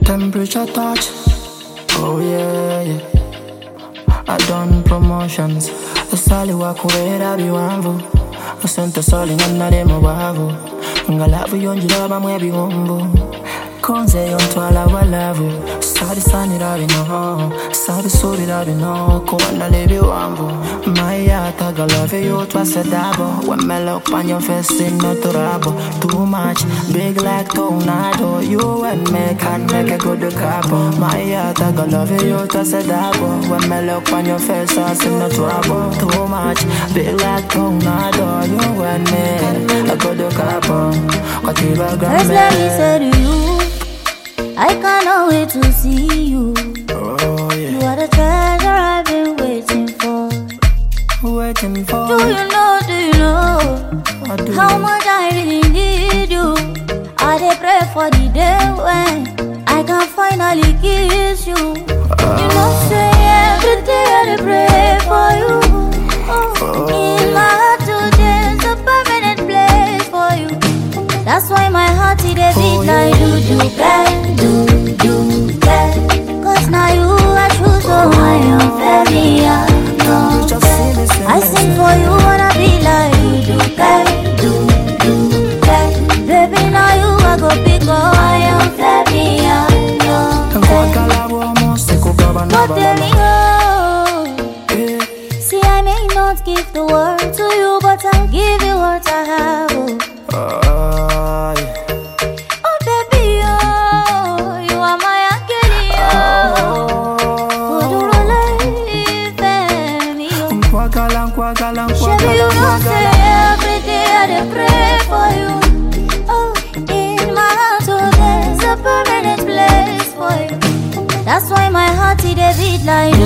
Temperature touch. Oh yeah, yeah. I done promotions. The sali wa kuwera biwanvu. Asante sali ngana mo bavu. Ngalavu yonjira bamwe bihombo. Konze yontwala walavu. Sabi sani rabi no. Sabi suri rabi no. Kuwanda lebi wanvu. Maya taga love you twice a double. When me look on your face in no trouble. Too much, big like tornado. You and me can make a good couple. Maya taga love you twice a double. When me look on your face I see no trouble. Too much, big like tornado. You and me a good couple. First let me say to you, I cannot wait to see you. Oh, yeah. You are the treasure I've been waiting for. Waiting for. Do you know how much I really need you? I dey pray for the day when I can finally kiss you. You know say every day I dey pray for you. In my heart today is a permanent place for you. That's why my heart it dey beat like do get. Cause now you are true, so I am very young. I sing for you wanna be like do get. Baby now you I go pick up, I am very young. But tell me oh, see I may not give the world to you, but I'll give you what I have. Oh. Yeah. Oh baby, oh, you are my angel, Shabby, you know say every day I dey pray for you. Oh, in my heart, oh, there's a permanent place for you. That's why my heart it dey beat like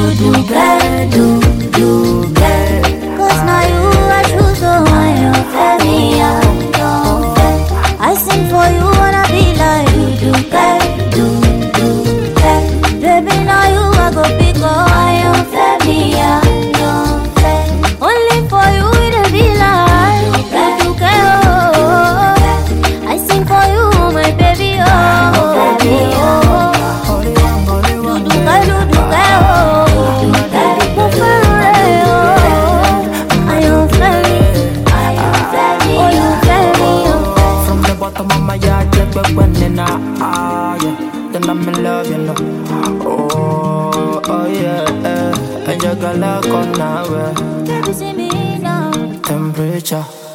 do get. Cause now you are true, so I am very young. I sing for you wanna be like do get. Baby now you I go pick up, I am very young. Only for you it'll be like do get, oh. I sing for you my baby, oh. Do get, oh. I am very, oh you very, oh. From the bottom of my heart, like we're winning now, yeah. Then I'm in love, you know. Oh yeah, and you're gonna go now, Baby see me now. temperature.